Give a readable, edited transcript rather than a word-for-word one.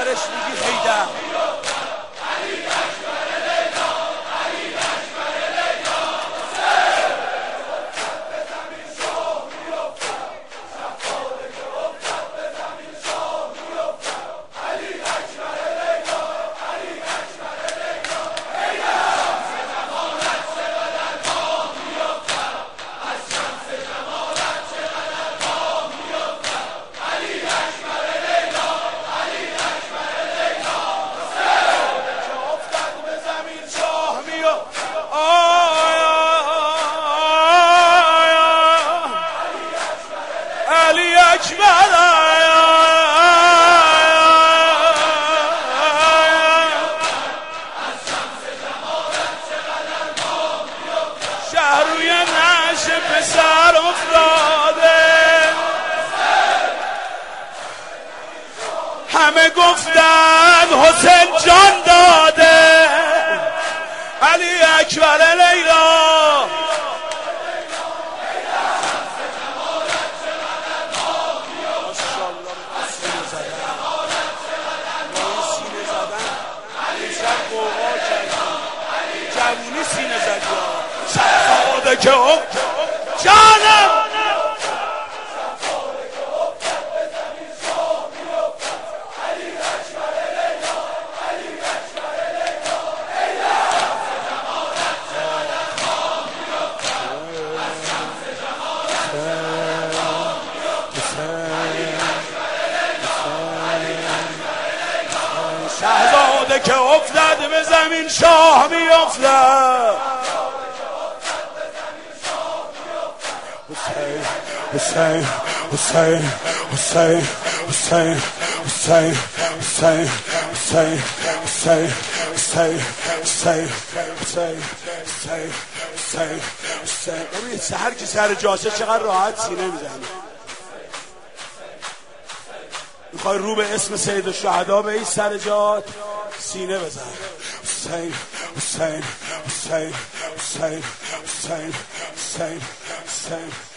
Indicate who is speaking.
Speaker 1: آخرش میگی حیدر. علی اکبر شهر روی نعش پسر افتاده، همه گفتن حسین جان داده. علی اکبر لیلا جوونی سینه زدی سفاده که جانم شهزاده که افتد به زمین شاه میافتد. حسین حسین حسین حسین حسین حسین حسین حسین حسین حسین حسین حسین حسین حسین. ببین هر کی سر جاشه چقدر راحت سینه میزنه. میخوای رو به اسم سید الشهدا به این سر جات سینه بزن. حسین حسین حسین حسین حسین حسین حسین